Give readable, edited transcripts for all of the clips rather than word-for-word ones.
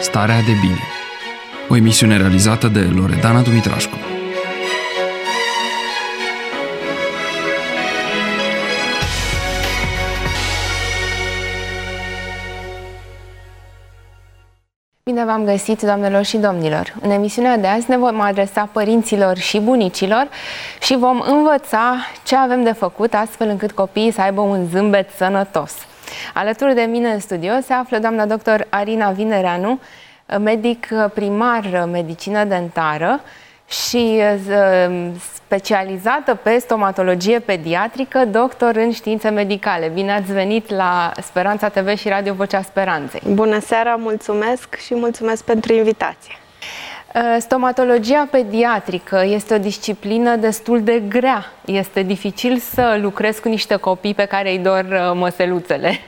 Starea de bine. O emisiune realizată de Loredana Dumitrașcu. Bine v-am găsit, doamnelor și domnilor! În emisiunea de azi ne vom adresa părinților și bunicilor și vom învăța ce avem de făcut astfel încât copiii să aibă un zâmbet sănătos. Alături de mine în studio se află doamna doctor Arina Vinereanu, medic primar medicină dentară și specializată pe stomatologie pediatrică, doctor în științe medicale. Bine ați venit la Speranța TV și Radio Vocea Speranței. Bună seara, mulțumesc și mulțumesc pentru invitație. Stomatologia pediatrică este o disciplină destul de grea. Este dificil să lucrezi cu niște copii pe care îi dor măseluțele.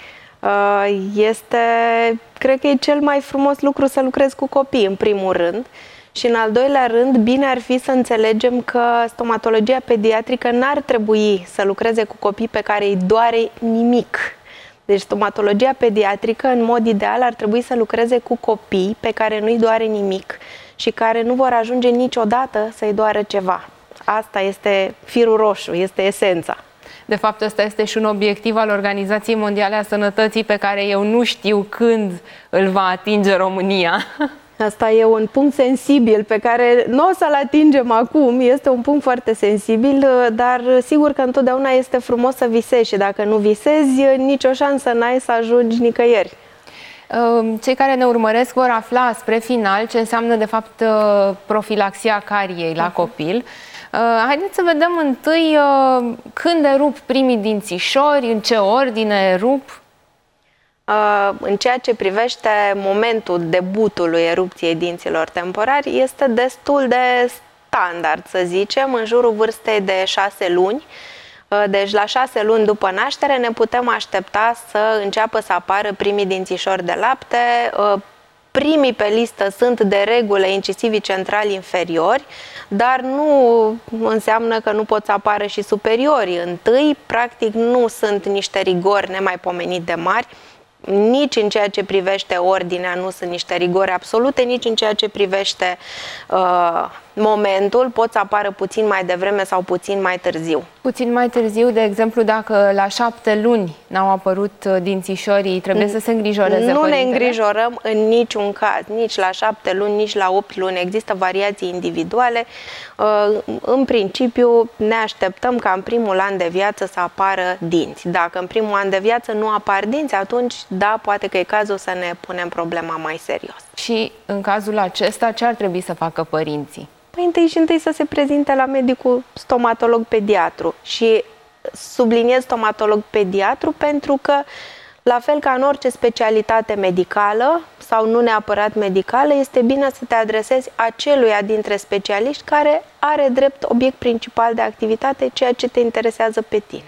Cred că e cel mai frumos lucru să lucrezi cu copii, în primul rând. Și în al doilea rând, bine ar fi să înțelegem că stomatologia pediatrică n-ar trebui să lucreze cu copii pe care îi doare nimic. Deci stomatologia pediatrică, în mod ideal, ar trebui să lucreze cu copii pe care nu-i doare nimic și care nu vor ajunge niciodată să-i doară ceva. Asta este firul roșu, este esența. De fapt, ăsta este și un obiectiv al Organizației Mondiale a Sănătății pe care eu nu știu când îl va atinge România. Asta e un punct sensibil pe care nu o să-l atingem acum, este un punct foarte sensibil, dar sigur că întotdeauna este frumos să visezi și dacă nu visezi, nicio șansă n-ai să ajungi nicăieri. Cei care ne urmăresc vor afla spre final ce înseamnă de fapt profilaxia cariei la copil. Haideți să vedem întâi când erup primii dințișori, în ce ordine erup. În ceea ce privește momentul debutului erupției dinților temporari, este destul de standard, să zicem, în jurul vârstei de 6 luni. Deci la 6 luni după naștere ne putem aștepta să înceapă să apară primii dințișori de lapte. Primii pe listă sunt de regulă incisivii centrali inferiori, dar nu înseamnă că nu pot să apară și superiorii. Întâi, practic, nu sunt niște rigori nemaipomenit de mari, nici în ceea ce privește ordinea nu sunt niște rigori absolute, nici în ceea ce privește momentul, pot să apară puțin mai devreme sau puțin mai târziu. Puțin mai târziu, de exemplu, dacă la 7 luni n-au apărut dințișorii, trebuie să se îngrijoreze Nu părintele? ne îngrijorăm în niciun caz, nici la 7 luni, nici la 8 luni. Există variații individuale. În principiu ne așteptăm ca în primul an de viață să apară dinți. Dacă în primul an de viață nu apar dinți, atunci da, poate că e cazul să ne punem problema mai serios. Și în cazul acesta, ce ar trebui să facă părinții? Păi întâi să se prezinte la medicul stomatolog pediatru și subliniez stomatolog pediatru pentru că, la fel ca în orice specialitate medicală sau nu neapărat medicală, este bine să te adresezi aceluia dintre specialiști care are drept obiect principal de activitate ceea ce te interesează pe tine.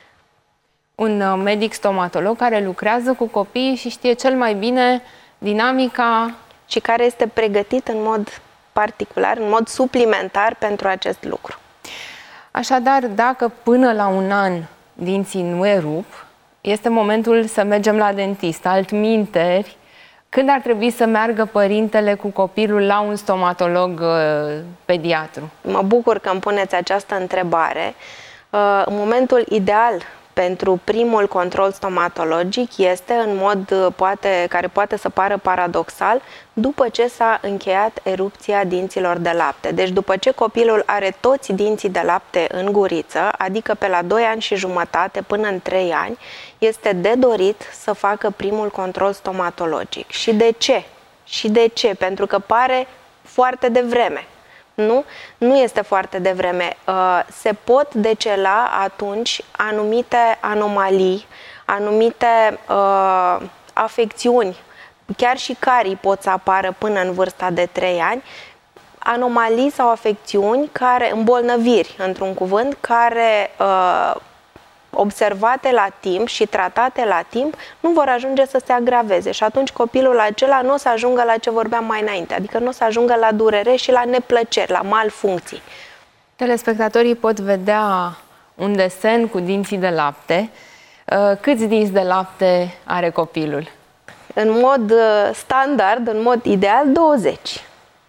Un medic stomatolog care lucrează cu copiii și știe cel mai bine dinamica și care este pregătit în mod particular, în mod suplimentar pentru acest lucru. Așadar, dacă până la un an dinții nu erup, este momentul să mergem la dentist. Altminteri, când ar trebui să meargă părintele cu copilul la un stomatolog pediatru? Mă bucur că îmi puneți această întrebare. În momentul ideal pentru primul control stomatologic este în mod care poate să pară paradoxal după ce s-a încheiat erupția dinților de lapte. Deci după ce copilul are toți dinții de lapte în guriță, adică pe la 2 ani și jumătate până în 3 ani, este de dorit să facă primul control stomatologic. Și de ce? Și de ce? Pentru că pare foarte devreme. Nu este foarte devreme. Se pot decela atunci anumite anomalii, anumite afecțiuni, chiar și carii pot să apară până în vârsta de 3 ani, anomalii sau afecțiuni, îmbolnăviri, într-un cuvânt, care observate la timp și tratate la timp, nu vor ajunge să se agraveze și atunci copilul acela nu o să ajungă la ce vorbeam mai înainte, adică nu o să ajungă la durere și la neplăceri, la malfuncții. Telespectatorii pot vedea un desen cu dinții de lapte. Câți dinți de lapte are copilul? în mod standard, în mod ideal, 20.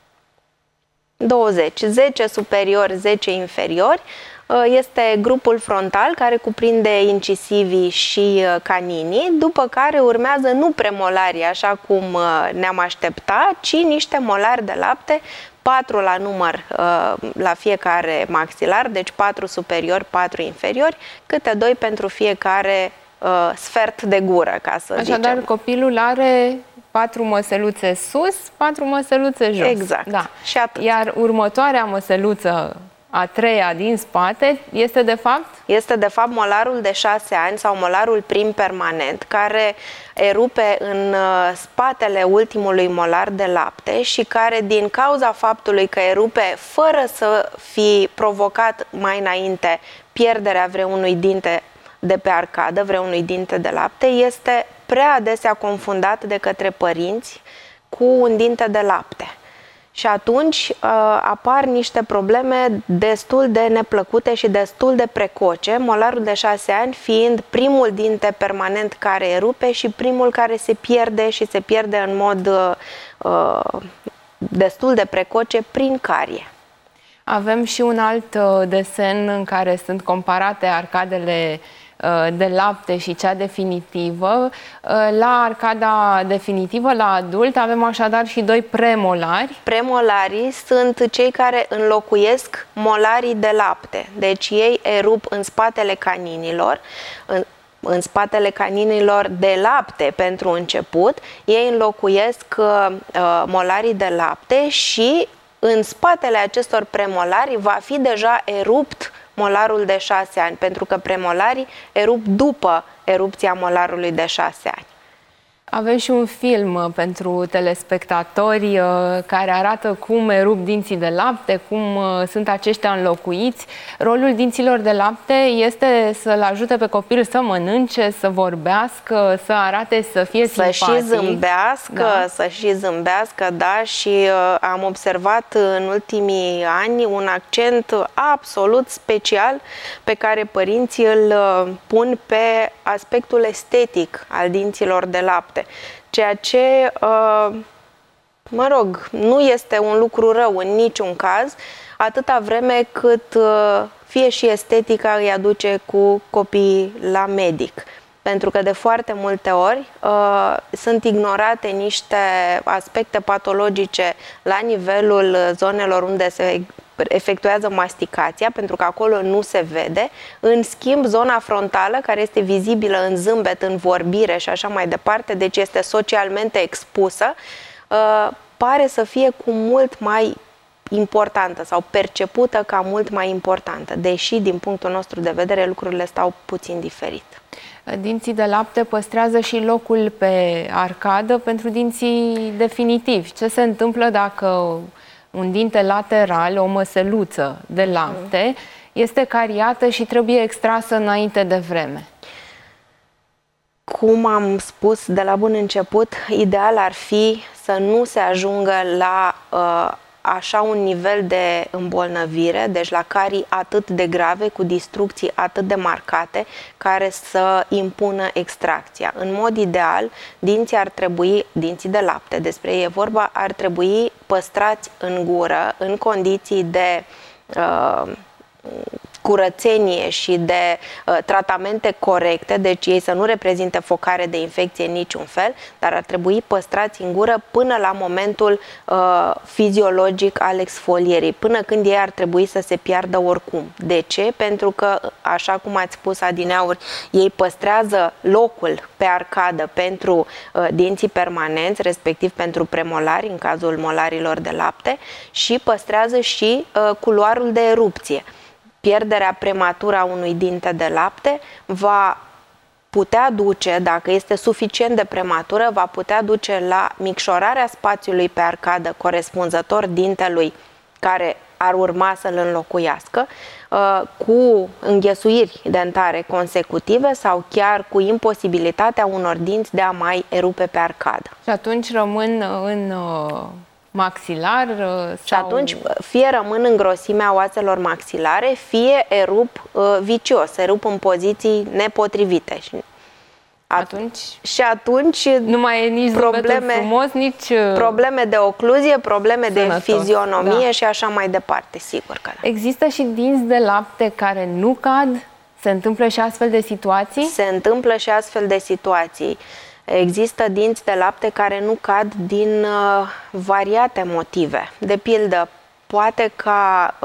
20, 10 superiori, 10 inferiori. Este grupul frontal care cuprinde incisivii și caninii, după care urmează nu premolarii așa cum ne-am aștepta, ci niște molari de lapte, 4 la număr la fiecare maxilar, deci 4 superiori, 4 inferiori, câte 2 pentru fiecare sfert de gură, ca să zicem. Așadar, copilul are 4 măseluțe sus, 4 măseluțe jos. Exact. Da. Și atât. Iar următoarea măseluță, a treia din spate, este de fapt? Este de fapt molarul de 6 ani sau molarul prim permanent, care erupe în spatele ultimului molar de lapte și care, din cauza faptului că erupe fără să fi provocat mai înainte pierderea vreunui dinte de pe arcadă, vreunui dinte de lapte, este prea adesea confundat de către părinți cu un dinte de lapte. Și atunci apar niște probleme destul de neplăcute și destul de precoce, molarul de 6 ani fiind primul dinte permanent care erupe și primul care se pierde și se pierde în mod destul de precoce prin carie. Avem și un alt desen în care sunt comparate arcadele de lapte și cea definitivă. La arcada definitivă, la adult, avem așadar și 2 premolari. Premolarii sunt cei care înlocuiesc molarii de lapte. Deci ei erup în spatele caninilor, în spatele caninilor de lapte pentru început. Ei înlocuiesc molarii de lapte și în spatele acestor premolari va fi deja erupt molarul de 6 ani, pentru că premolarii erup după erupția molarului de 6 ani. Avem și un film pentru telespectatori care arată cum erup dinții de lapte, cum sunt aceștia înlocuiți. Rolul dinților de lapte este să-l ajute pe copil să mănânce, să vorbească, să arate, să fie simpatic. Să și zâmbească, da. să și zâmbească, da, și am observat în ultimii ani un accent absolut special pe care părinții îl pun pe aspectul estetic al dinților de lapte. Ceea ce, mă rog, nu este un lucru rău în niciun caz, atâta vreme cât fie și estetica îi aduce cu copiii la medic. Pentru că de foarte multe ori sunt ignorate niște aspecte patologice la nivelul zonelor unde se efectuează masticația, pentru că acolo nu se vede. În schimb, zona frontală, care este vizibilă în zâmbet, în vorbire și așa mai departe, deci este socialmente expusă, pare să fie cu mult mai importantă sau percepută ca mult mai importantă, deși, din punctul nostru de vedere, lucrurile stau puțin diferit. Dinții de lapte păstrează și locul pe arcadă pentru dinții definitivi. Ce se întâmplă dacă un dinte lateral, o măseluță de lapte, este cariată și trebuie extrasă înainte de vreme? Cum am spus de la bun început, ideal ar fi să nu se ajungă la așa un nivel de îmbolnăvire, deci la carii atât de grave, cu distrucții atât de marcate, care să impună extracția. În mod ideal, dinții de lapte, despre ei e vorba, ar trebui păstrați în gură, în condiții de curățenie și de tratamente corecte, deci ei să nu reprezinte focare de infecție în niciun fel, dar ar trebui păstrați în gură până la momentul fiziologic al exfolierii, până când ei ar trebui să se piardă oricum. De ce? Pentru că, așa cum ați spus adineauri, ei păstrează locul pe arcadă pentru dinții permanenți, respectiv pentru premolari, în cazul molarilor de lapte, și păstrează și culoarul de erupție. Pierderea prematură a unui dinte de lapte va putea duce, dacă este suficient de prematură, va putea duce la micșorarea spațiului pe arcadă corespunzător dintelui care ar urma să-l înlocuiască, cu înghesuiri dentare consecutive sau chiar cu imposibilitatea unor dinți de a mai erupe pe arcadă. Și atunci rămân în maxilar? Și atunci fie rămân în grosimea oaselor maxilare, fie erup vicios, erup în poziții nepotrivite. Și atunci nu mai e nici probleme frumos, nici probleme de ocluzie, probleme sănătos, de fizionomie, și așa mai departe, sigur că da. Există și dinți de lapte care nu cad? Se întâmplă și astfel de situații? Se întâmplă și astfel de situații. Există dinți de lapte care nu cad din variate motive. De pildă, poate ca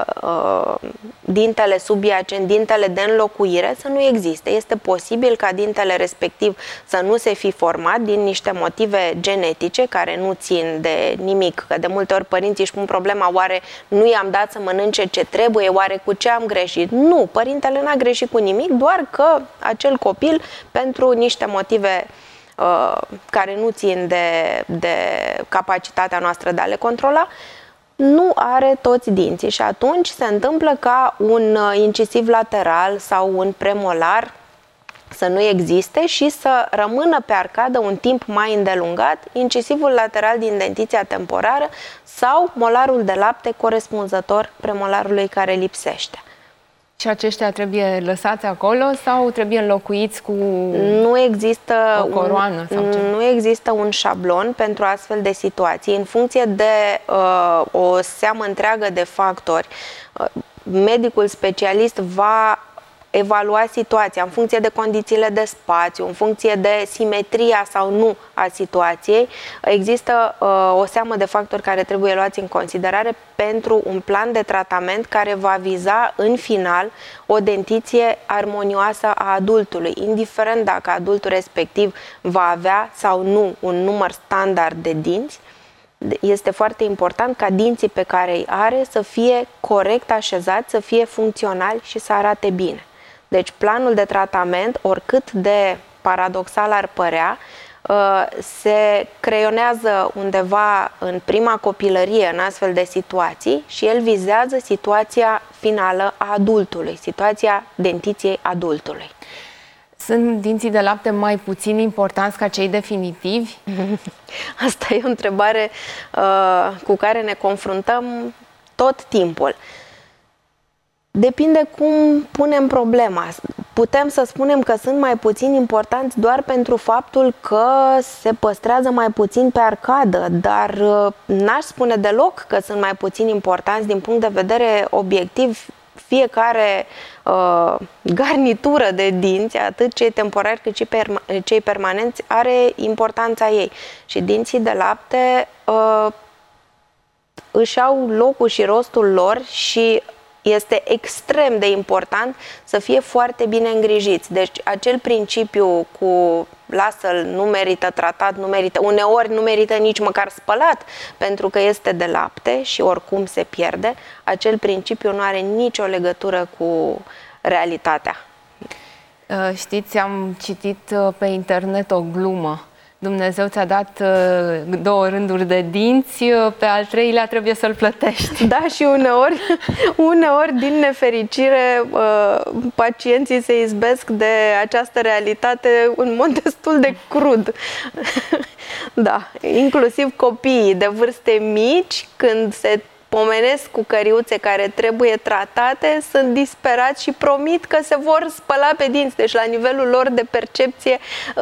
dintele subiacent, dintele de înlocuire, să nu existe. Este posibil ca dintele respectiv să nu se fi format din niște motive genetice care nu țin de nimic. Că de multe ori părinții își pun problema: oare nu i-am dat să mănânce ce trebuie, oare cu ce am greșit? Nu, părintele n-a greșit cu nimic, doar că acel copil, pentru niște motive care nu țin de capacitatea noastră de a le controla, nu are toți dinții și atunci se întâmplă ca un incisiv lateral sau un premolar să nu existe și să rămână pe arcadă un timp mai îndelungat incisivul lateral din dentiția temporară sau molarul de lapte corespunzător premolarului care lipsește. Și aceștia trebuie lăsați acolo sau trebuie înlocuiți cu nu există o coroană? Nu există un șablon pentru astfel de situații. În funcție de o seamă întreagă de factori, medicul specialist va evalua situația în funcție de condițiile de spațiu, în funcție de simetria sau nu a situației. Există o seamă de factori care trebuie luați în considerare pentru un plan de tratament care va viza în final o dentiție armonioasă a adultului, indiferent dacă adultul respectiv va avea sau nu un număr standard de dinți. Este foarte important ca dinții pe care îi are să fie corect așezați, să fie funcționali și să arate bine. Deci planul de tratament, oricât de paradoxal ar părea, se creionează undeva în prima copilărie în astfel de situații și el vizează situația finală a adultului, situația dentiției adultului. Sunt dinții de lapte mai puțin importanți ca cei definitivi? Asta e o întrebare cu care ne confruntăm tot timpul. Depinde cum punem problema. Putem să spunem că sunt mai puțin importanți doar pentru faptul că se păstrează mai puțin pe arcadă, dar n-aș spune deloc că sunt mai puțin importanți din punct de vedere obiectiv. Fiecare garnitură de dinți, atât cei temporari cât și cei permanenți, are importanța ei. Și dinții de lapte își au locul și rostul lor și este extrem de important să fie foarte bine îngrijiți. Deci acel principiu cu lasă-l, nu merită tratat, nu merită, uneori nu merită nici măcar spălat, pentru că este de lapte și oricum se pierde, acel principiu nu are nicio legătură cu realitatea. Știți, am citit pe internet o glumă. Dumnezeu ți-a dat 2 rânduri de dinți, pe al 3-lea trebuie să-l plătești. Da, și uneori, din nefericire, pacienții se izbesc de această realitate în mod destul de crud. Da, inclusiv copiii de vârste mici, când se pomenesc cu căriuțe care trebuie tratate, sunt disperați și promit că se vor spăla pe dinți. Deci, la nivelul lor de percepție,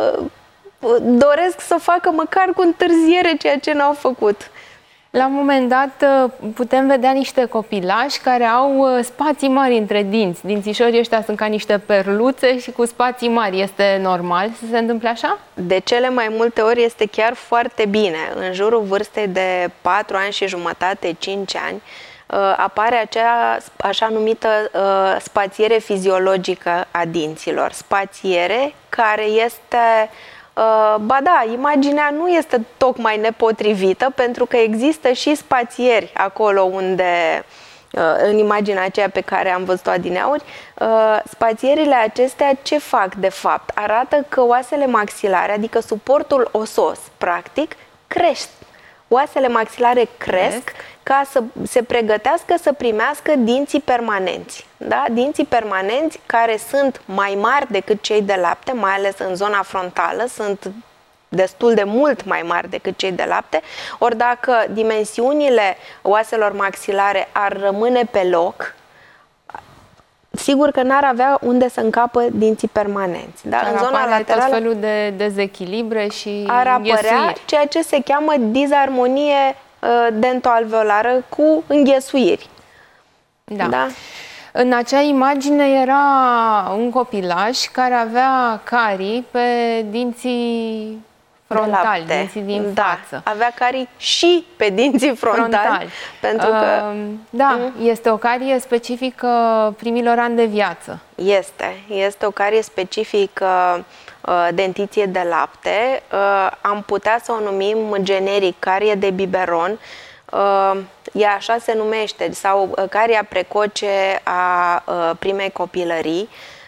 doresc să facă măcar cu întârziere ceea ce n-au făcut. La un moment dat putem vedea niște copilași care au spații mari între dinți. Dințișorii ăștia sunt ca niște perluțe și cu spații mari. Este normal să se întâmple așa? De cele mai multe ori este chiar foarte bine. În jurul vârstei de 4 ani și jumătate, 5 ani, apare acea așa numită spațiere fiziologică a dinților. Spațiere care este... ba da, imaginea nu este tocmai nepotrivită, pentru că există și spațieri acolo unde, în imaginea aceea pe care am văzut-o adineauri, spațierile acestea ce fac de fapt? Arată că oasele maxilare, adică suportul osos, practic, crește. Oasele maxilare cresc ca să se pregătească să primească dinții permanenți. Da? Dinții permanenți care sunt mai mari decât cei de lapte, mai ales în zona frontală, sunt destul de mult mai mari decât cei de lapte, ori dacă dimensiunile oaselor maxilare ar rămâne pe loc, sigur că n-ar avea unde să încapă dinții permanenți. Da? În zona laterală tot felul de dezechilibre și ar apărea ceea ce se cheamă disarmonie dentoalveolară cu înghesuiri. Da. Da? În acea imagine era un copilaj care avea carii pe dinții frontali, dinții din față. Avea carii și pe dinții frontali. Pentru că, este o carie specifică primilor ani de viață. Este o carie specifică dentiției de lapte. Am putea să o numim generic carie de biberon. Ea așa se numește, sau caria precoce a primei copilării.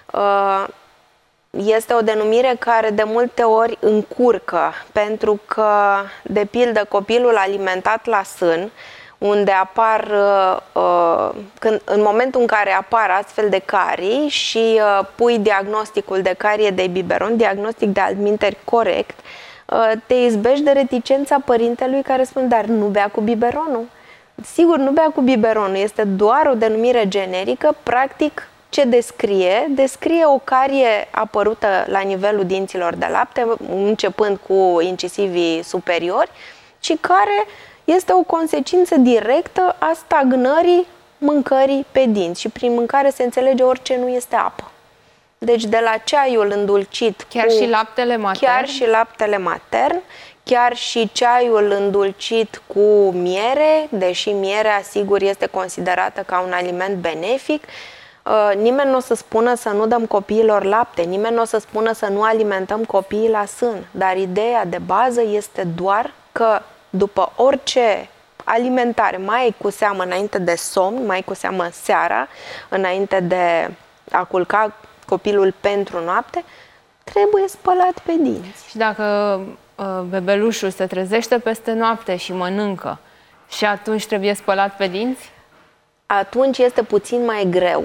Este o denumire care de multe ori încurcă, pentru că, de pildă, copilul alimentat la sân, unde apar, în momentul în care apar astfel de carii și pui diagnosticul de carie de biberon, diagnostic de altminteri corect, te izbești de reticența părintelui care spune, dar nu bea cu biberonul. Sigur, nu bea cu biberonul, este doar o denumire generică, practic ce descrie? Descrie o carie apărută la nivelul dinților de lapte, începând cu incisivii superiori, și care este o consecință directă a stagnării mâncării pe dinți. Și prin mâncare se înțelege orice nu este apă. Deci de la ceaiul îndulcit și laptele matern. Chiar și laptele matern, chiar și ceaiul îndulcit cu miere, deși mierea, sigur, este considerată ca un aliment benefic. Nimeni nu o să spună să nu dăm copiilor lapte, nimeni nu o să spună să nu alimentăm copiii la sân, dar ideea de bază este doar că după orice alimentare, mai cu seamă înainte de somn, mai cu seamă seara, înainte de a culca copilul pentru noapte, trebuie spălat pe dinți. Și dacă bebelușul se trezește peste noapte și mănâncă, și atunci trebuie spălat pe dinți? Atunci este puțin mai greu.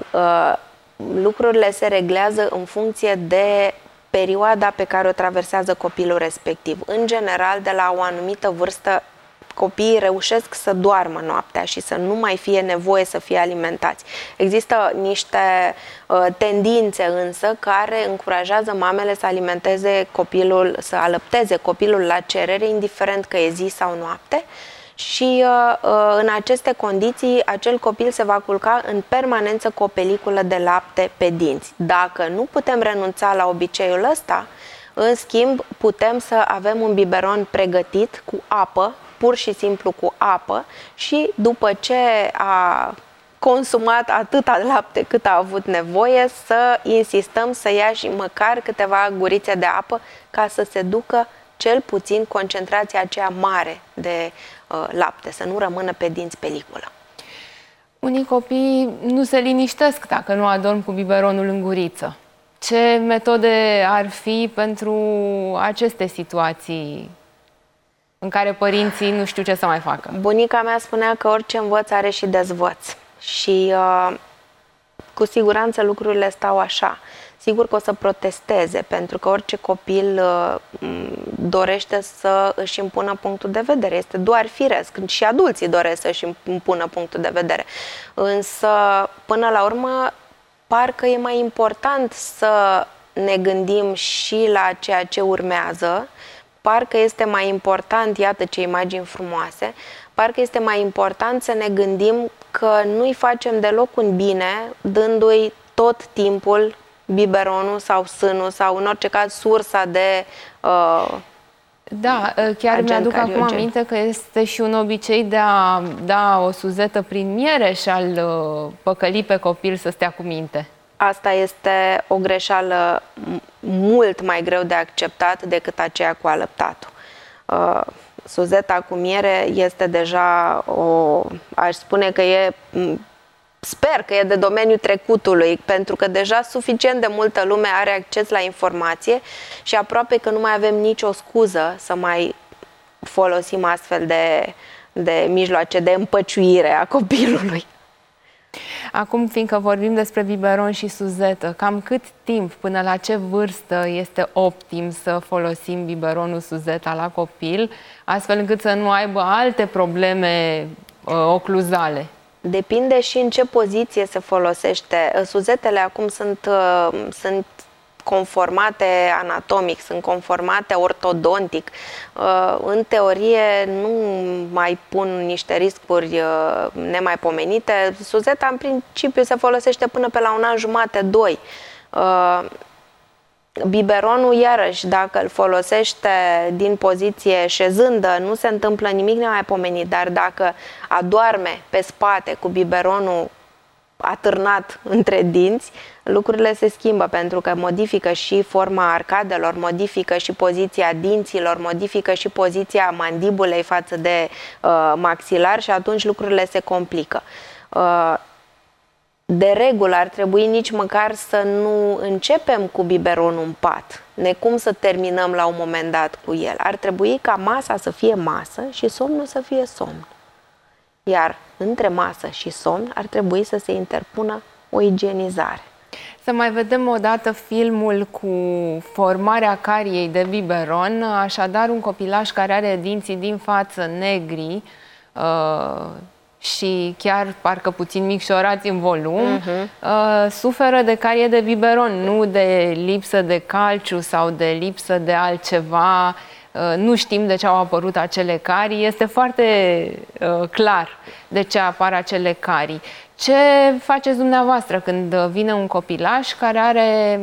Lucrurile se reglează în funcție de perioada pe care o traversează copilul respectiv. În general, de la o anumită vârstă, copiii reușesc să doarmă noaptea și să nu mai fie nevoie să fie alimentați. Există niște tendințe însă care încurajează mamele să alimenteze copilul, să alăpteze copilul la cerere, indiferent că e zi sau noapte. Și în aceste condiții, acel copil se va culca în permanență cu o peliculă de lapte pe dinți. Dacă nu putem renunța la obiceiul ăsta, în schimb, putem să avem un biberon pregătit cu apă, pur și simplu cu apă, și după ce a consumat atâta lapte cât a avut nevoie, să insistăm să ia și măcar câteva gurițe de apă ca să se ducă cel puțin concentrația aceea mare de lapte, să nu rămână pe dinți peliculă. Unii copii nu se liniștesc dacă nu adorm cu biberonul în guriță. Ce metode ar fi pentru aceste situații în care părinții nu știu ce să mai facă? Bunica mea spunea că orice învăț are și dezvăț. Și cu siguranță lucrurile stau așa. Sigur că o să protesteze, pentru că orice copil dorește să își impună punctul de vedere. Este doar firesc. Și adulții doresc să își impună punctul de vedere. Însă, până la urmă, parcă e mai important să ne gândim și la ceea ce urmează. Parcă este mai important, iată ce imagini frumoase, parcă este mai important să ne gândim că nu-i facem deloc un bine dându-i tot timpul biberonul sau sânul sau, în orice caz, sursa de Da, chiar mi-aduc acum aminte că este și un obicei de a da o suzetă prin miere și a-l păcăli pe copil să stea cu minte. Asta este o greșeală mult mai greu de acceptat decât aceea cu alăptatul. Suzeta cu miere este deja aș spune că sper că e de domeniul trecutului, pentru că deja suficient de multă lume are acces la informație și aproape că nu mai avem nicio scuză să mai folosim astfel de mijloace de împăciuire a copilului. Acum, fiindcă vorbim despre biberon și suzetă, cam cât timp, până la ce vârstă este optim să folosim biberonul, suzeta la copil, astfel încât să nu aibă alte probleme ocluzale? Depinde și în ce poziție se folosește. Suzetele acum sunt conformate anatomic, sunt conformate ortodontic. În teorie nu mai pun niște riscuri nemaipomenite. Suzeta în principiu se folosește până pe la 1 an jumate, 2. Biberonul, iarăși, dacă îl folosește din poziție șezândă, nu se întâmplă nimic nemaipomenit, dar dacă adorme pe spate cu biberonul atârnat între dinți, lucrurile se schimbă, pentru că modifică și forma arcadelor, modifică și poziția dinților, modifică și poziția mandibulei față de maxilar și atunci lucrurile se complică. De regulă ar trebui nici măcar să nu începem cu biberonul în pat, necum să terminăm la un moment dat cu el. Ar trebui ca masa să fie masă și somnul să fie somn. Iar între masă și somn ar trebui să se interpună o igienizare. Să mai vedem o dată filmul cu formarea cariei de biberon, așadar un copilaș care are dinții din față negri și chiar parcă puțin micșorați în volum, suferă de carie de biberon, nu de lipsă de calciu sau de lipsă de altceva. Nu știm de ce au apărut acele carii, este foarte clar de ce apar acele carii. Ce faceți dumneavoastră când vine un copilaș care are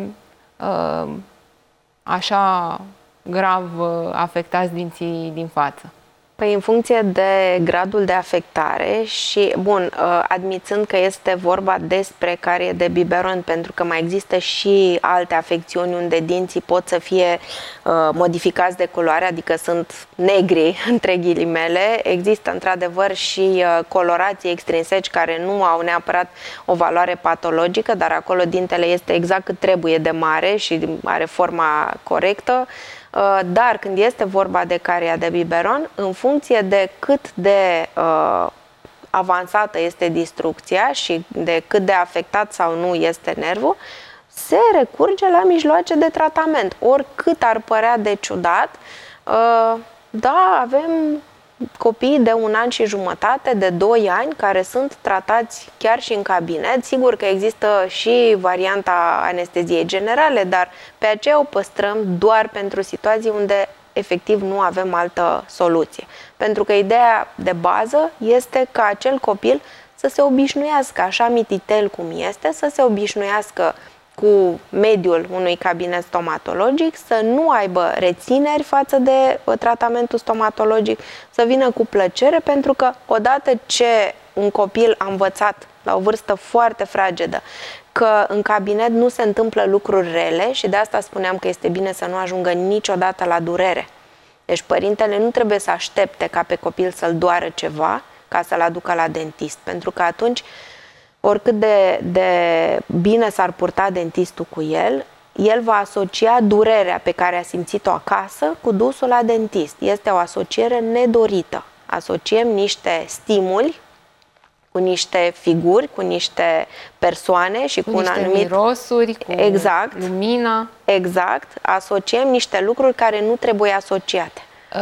așa grav afectați dinții din față? Păi în funcție de gradul de afectare și, bun, admițând că este vorba despre carie de biberon, pentru că mai există și alte afecțiuni unde dinții pot să fie modificați de culoare, adică sunt negri, între ghilimele, există într-adevăr și colorații extrinseci care nu au neapărat o valoare patologică, dar acolo dintele este exact cât trebuie de mare și are forma corectă. Dar când este vorba de caria de biberon, în funcție de cât de avansată este distrucția și de cât de afectat sau nu este nervul, se recurge la mijloace de tratament. Oricât ar părea de ciudat, da, avem copii de 1 an și jumătate, de 2 ani, care sunt tratați chiar și în cabinet. Sigur că există și varianta anesteziei generale, dar pe aceea o păstrăm doar pentru situații unde efectiv nu avem altă soluție. Pentru că ideea de bază este ca acel copil să se obișnuiască, așa mititel cum este, să se obișnuiască cu mediul unui cabinet stomatologic, să nu aibă rețineri față de tratamentul stomatologic, să vină cu plăcere, pentru că odată ce un copil a învățat la o vârstă foarte fragedă că în cabinet nu se întâmplă lucruri rele, și de asta spuneam că este bine să nu ajungă niciodată la durere. Deci părintele nu trebuie să aștepte ca pe copil să-l doară ceva ca să-l aducă la dentist, pentru că atunci oricât de bine s-ar purta dentistul cu el, el va asocia durerea pe care a simțit-o acasă cu dusul la dentist. Este o asociere nedorită. Asociem niște stimuli cu niște figuri, cu niște persoane și cu un anumit mirosuri, cu lumina. Exact. Asociem niște lucruri care nu trebuie asociate.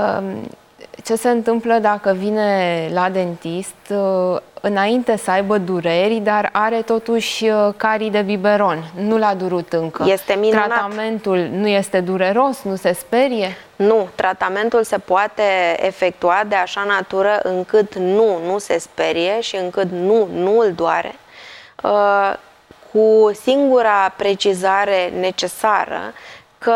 Ce se întâmplă dacă vine la dentist înainte să aibă dureri, dar are totuși carii de biberon? Nu l-a durut încă. Este minunat. Tratamentul nu este dureros? Nu se sperie? Nu. Tratamentul se poate efectua de așa natură încât nu se sperie și încât nu îl doare, cu singura precizare necesară că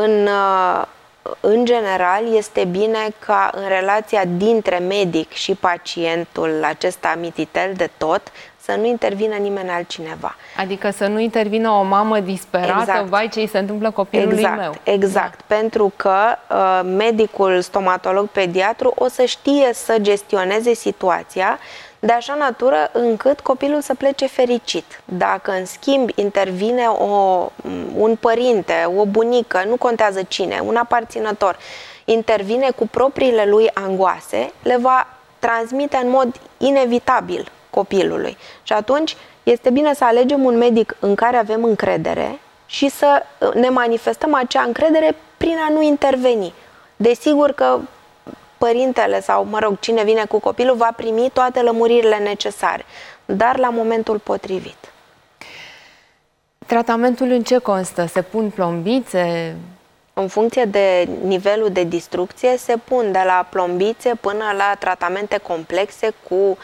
în general, este bine ca în relația dintre medic și pacientul acesta mititel de tot să nu intervină nimeni altcineva. Adică să nu intervină o mamă disperată, exact. Vai, ce îi se întâmplă copilului meu. Exact, pentru că medicul stomatolog pediatru o să știe să gestioneze situația de așa natură încât copilul să plece fericit. Dacă, în schimb, intervine un părinte, o bunică, nu contează cine, un aparținător, intervine cu propriile lui angoase, le va transmite în mod inevitabil copilului. Și atunci este bine să alegem un medic în care avem încredere și să ne manifestăm acea încredere prin a nu interveni. Desigur că părintele sau, mă rog, cine vine cu copilul va primi toate lămuririle necesare. dar la momentul potrivit. Tratamentul în ce constă? Se pun plombițe? În funcție de nivelul de distrucție, se pun de la plombițe până la tratamente complexe cu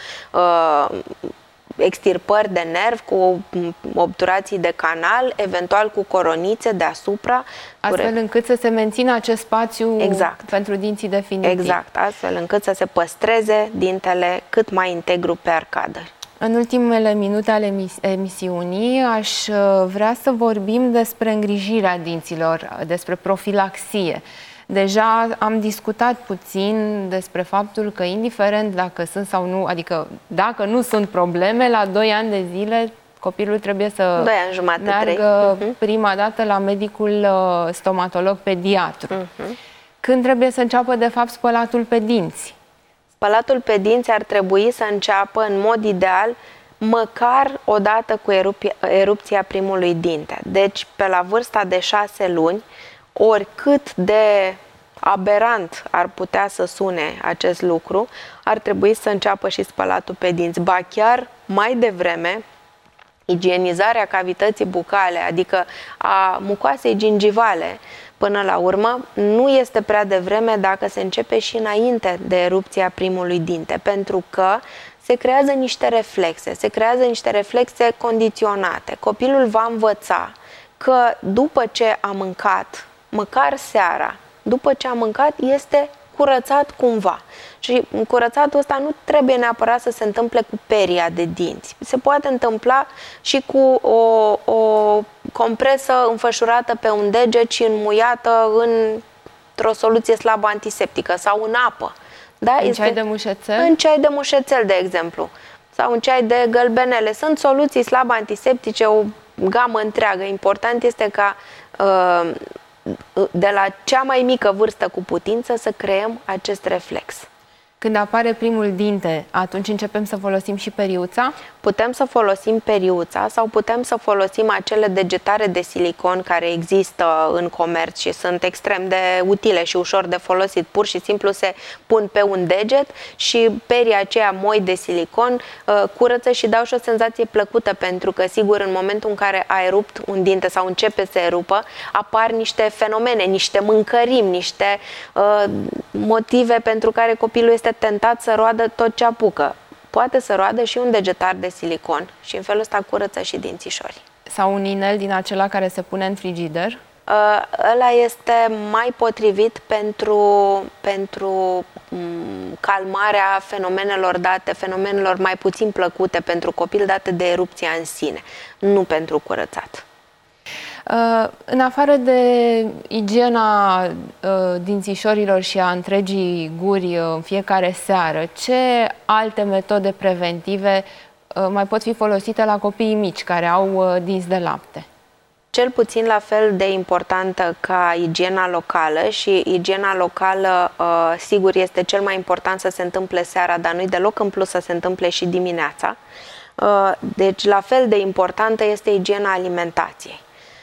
extirpări de nerv, cu obturații de canal, eventual cu coronițe deasupra. Astfel încât să se mențină acest spațiu pentru dinții definitiv. Exact, astfel încât să se păstreze dintele cât mai integru pe arcadă. În ultimele minute ale emisiunii aș vrea să vorbim despre îngrijirea dinților, despre profilaxie. Deja am discutat puțin despre faptul că indiferent dacă sunt sau nu, adică dacă nu sunt probleme, la 2 ani de zile copilul trebuie să meargă prima dată la medicul stomatolog pediatru. Când trebuie să înceapă de fapt spălatul pe dinți? Spălatul pe dinți ar trebui să înceapă în mod ideal măcar o dată cu erupția primului dinte. Deci pe la vârsta de 6 luni, oricât de aberant ar putea să sune acest lucru, ar trebui să înceapă și spălatul pe dinți. Ba chiar mai devreme, igienizarea cavității bucale, adică a mucoasei gingivale, până la urmă, nu este prea devreme dacă se începe și înainte de erupția primului dinte, pentru că se creează niște reflexe condiționate. Copilul va învăța că după ce a mâncat, măcar seara, după ce a mâncat, este curățat cumva. Și curățatul ăsta nu trebuie neapărat să se întâmple cu peria de dinți. Se poate întâmpla și cu o compresă înfășurată pe un deget și înmuiată într-o soluție slabă antiseptică sau în apă. Da? În ceai de mușețel? În ceai de mușețel, de exemplu. Sau în ceai de gălbenele. Sunt soluții slab antiseptice, o gamă întreagă. Important este ca de la cea mai mică vârstă cu putință să creăm acest reflex. Când apare primul dinte, atunci începem să folosim și periuța? Putem să folosim periuța sau putem să folosim acele degetare de silicon care există în comerț și sunt extrem de utile și ușor de folosit. Pur și simplu se pun pe un deget și perii aceia moi de silicon curăță și dau și o senzație plăcută, pentru că, sigur, în momentul în care a erupt un dinte sau începe să erupă, apar niște fenomene, niște mâncărimi, niște motive pentru care copilul este tentat să roadă tot ce apucă. Poate să roadă și un degetar de silicon și în felul ăsta curăță și dințișorii. Sau un inel din acela care se pune în frigider? Ăla este mai potrivit pentru calmarea fenomenelor mai puțin plăcute pentru copil date de erupția în sine, nu pentru curățat. În afară de igiena dințișorilor și a întregii guri în fiecare seară, ce alte metode preventive mai pot fi folosite la copiii mici care au dinți de lapte? Cel puțin la fel de importantă ca igiena locală, și igiena locală, sigur, este cel mai important să se întâmple seara, dar nu-i deloc în plus să se întâmple și dimineața. Deci, la fel de importantă este igiena alimentației.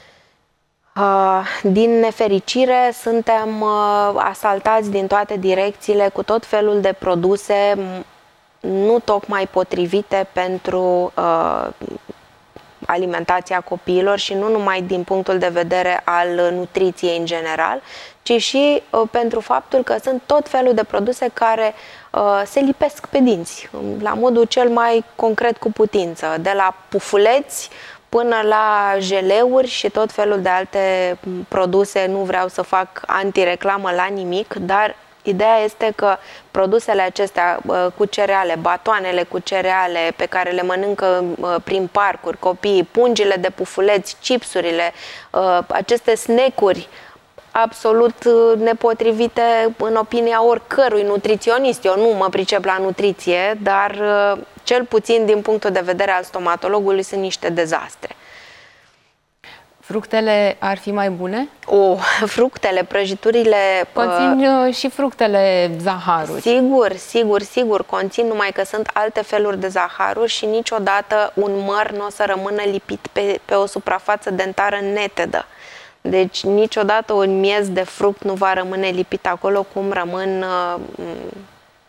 Din nefericire, suntem asaltați din toate direcțiile cu tot felul de produse nu tocmai potrivite pentru alimentația copiilor și nu numai din punctul de vedere al nutriției în general, ci și pentru faptul că sunt tot felul de produse care se lipesc pe dinți, la modul cel mai concret cu putință, de la pufuleți până la jeleuri și tot felul de alte produse. Nu vreau să fac antireclamă la nimic, dar ideea este că produsele acestea cu cereale, batoanele cu cereale pe care le mănâncă prin parcuri copiii, pungile de pufuleți, chipsurile, aceste snack-uri absolut nepotrivite în opinia oricărui nutriționist. Eu nu mă pricep la nutriție, dar cel puțin din punctul de vedere al stomatologului sunt niște dezastre. Fructele ar fi mai bune? Fructele, prăjiturile... Conțin și fructele zaharuri. Sigur, conțin, numai că sunt alte feluri de zaharuri și niciodată un măr nu o să rămână lipit pe o suprafață dentară netedă. Deci niciodată un miez de fruct nu va rămâne lipit acolo cum rămân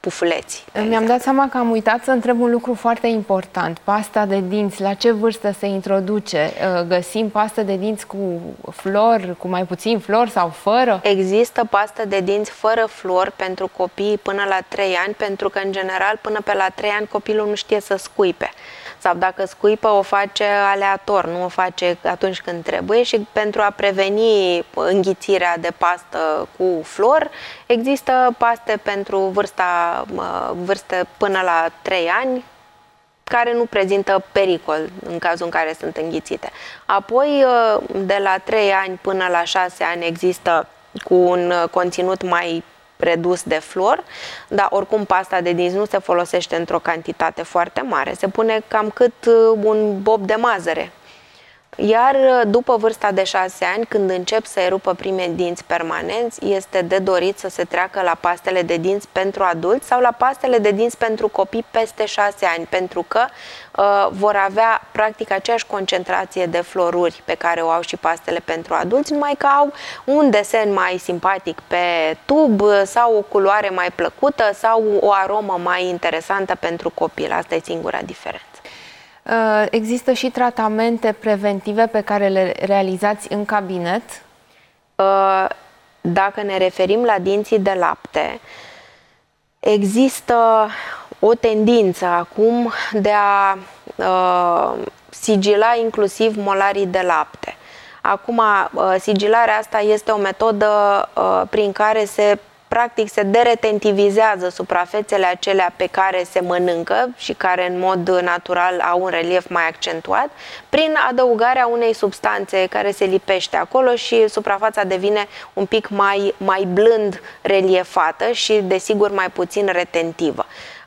pufuleți. Mi-am dat seama că am uitat să întreb un lucru foarte important. Pasta de dinți, la ce vârstă se introduce? Găsim pastă de dinți cu flor, cu mai puțin flor sau fără? Există pastă de dinți fără flor pentru copii până la 3 ani, pentru că, în general, până pe la 3 ani copilul nu știe să scuipe. Sau dacă scuipă, o face aleator, nu o face atunci când trebuie, și pentru a preveni înghițirea de pastă cu flor, există paste pentru vârste până la 3 ani, care nu prezintă pericol în cazul în care sunt înghițite. Apoi, de la 3 ani până la 6 ani există cu un conținut mai redus de flor, dar oricum pasta de dinți nu se folosește într-o cantitate foarte mare, se pune cam cât un bob de mazăre. Iar după vârsta de 6 ani, când încep să erupă prime dinți permanenți, este de dorit să se treacă la pastele de dinți pentru adulți sau la pastele de dinți pentru copii peste 6 ani, pentru că vor avea practic aceeași concentrație de floruri pe care o au și pastele pentru adulți, numai că au un desen mai simpatic pe tub sau o culoare mai plăcută sau o aromă mai interesantă pentru copil. Asta e singura diferență. Există și tratamente preventive pe care le realizați în cabinet? Dacă ne referim la dinții de lapte, există o tendință acum de a sigila inclusiv molarii de lapte. Acum, sigilarea asta este o metodă prin care practic se deretentivizează suprafețele acelea pe care se mănâncă și care în mod natural au un relief mai accentuat, prin adăugarea unei substanțe care se lipește acolo și suprafața devine un pic mai blând reliefată și desigur mai puțin retentivă.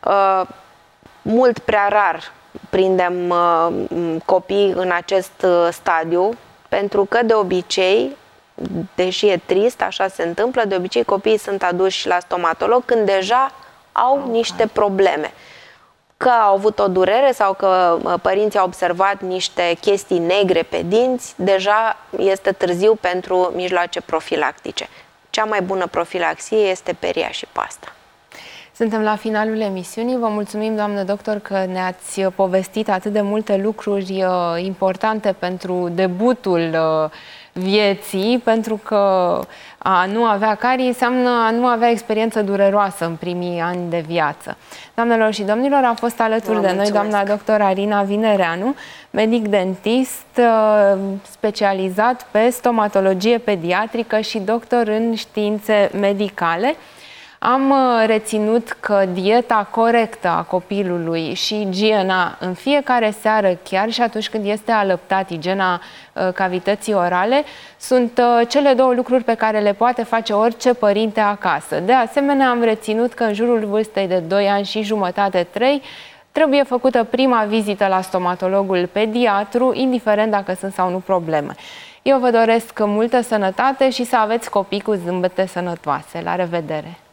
Mult prea rar prindem copii în acest stadiu, pentru că de obicei, deși e trist, așa se întâmplă, de obicei copiii sunt aduși la stomatolog când deja au niște probleme. Că au avut o durere sau că părinții au observat niște chestii negre pe dinți, deja este târziu pentru mijloace profilactice. Cea mai bună profilaxie este peria și pasta. Suntem la finalul emisiunii. Vă mulțumim, doamnă doctor, că ne-ați povestit atât de multe lucruri importante pentru debutul vieții, pentru că a nu avea carii înseamnă a nu avea experiență dureroasă în primii ani de viață. Doamnelor și domnilor, a fost alături de noi doamna doctor Arina Vinereanu, medic dentist specializat pe stomatologie pediatrică și doctor în științe medicale. Am reținut că dieta corectă a copilului și igiena în fiecare seară, chiar și atunci când este alăptat, igiena cavității orale, sunt cele două lucruri pe care le poate face orice părinte acasă. De asemenea, am reținut că în jurul vârstei de 2 ani și jumătate, 3, trebuie făcută prima vizită la stomatologul pediatru, indiferent dacă sunt sau nu probleme. Eu vă doresc multă sănătate și să aveți copii cu zâmbete sănătoase. La revedere!